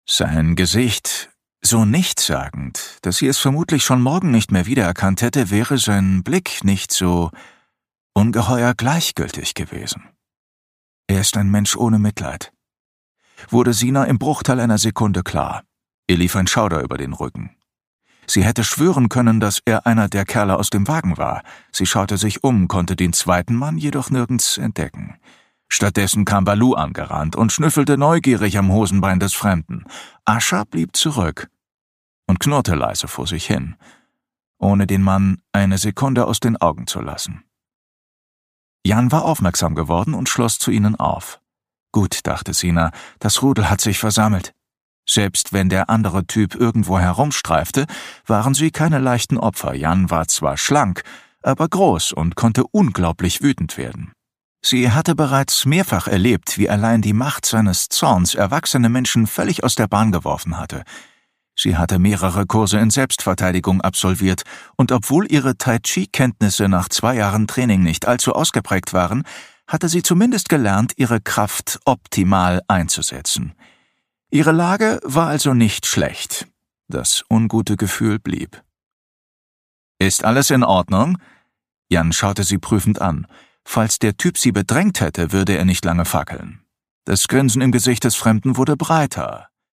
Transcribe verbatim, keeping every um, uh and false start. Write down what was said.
Sein Gesicht so nichtssagend, dass sie es vermutlich schon morgen nicht mehr wiedererkannt hätte, wäre sein Blick nicht so ungeheuer gleichgültig gewesen. Er ist ein Mensch ohne Mitleid. Wurde Sina im Bruchteil einer Sekunde klar. Ihr lief ein Schauder über den Rücken. Sie hätte schwören können, dass er einer der Kerle aus dem Wagen war. Sie schaute sich um, konnte den zweiten Mann jedoch nirgends entdecken. Stattdessen kam Baloo angerannt und schnüffelte neugierig am Hosenbein des Fremden. Ascha blieb zurück und knurrte leise vor sich hin, ohne den Mann eine Sekunde aus den Augen zu lassen. Jan war aufmerksam geworden und schloss zu ihnen auf. Gut, dachte Sina, das Rudel hat sich versammelt. Selbst wenn der andere Typ irgendwo herumstreifte, waren sie keine leichten Opfer. Jan war zwar schlank, aber groß und konnte unglaublich wütend werden. Sie hatte bereits mehrfach erlebt, wie allein die Macht seines Zorns erwachsene Menschen völlig aus der Bahn geworfen hatte. Sie hatte mehrere Kurse in Selbstverteidigung absolviert, und obwohl ihre Tai-Chi-Kenntnisse nach zwei Jahren Training nicht allzu ausgeprägt waren, hatte sie zumindest gelernt, ihre Kraft optimal einzusetzen. Ihre Lage war also nicht schlecht. Das ungute Gefühl blieb. »Ist alles in Ordnung?« Jan schaute sie prüfend an. Falls der Typ sie bedrängt hätte, würde er nicht lange fackeln. Das Grinsen im Gesicht des Fremden wurde breiter.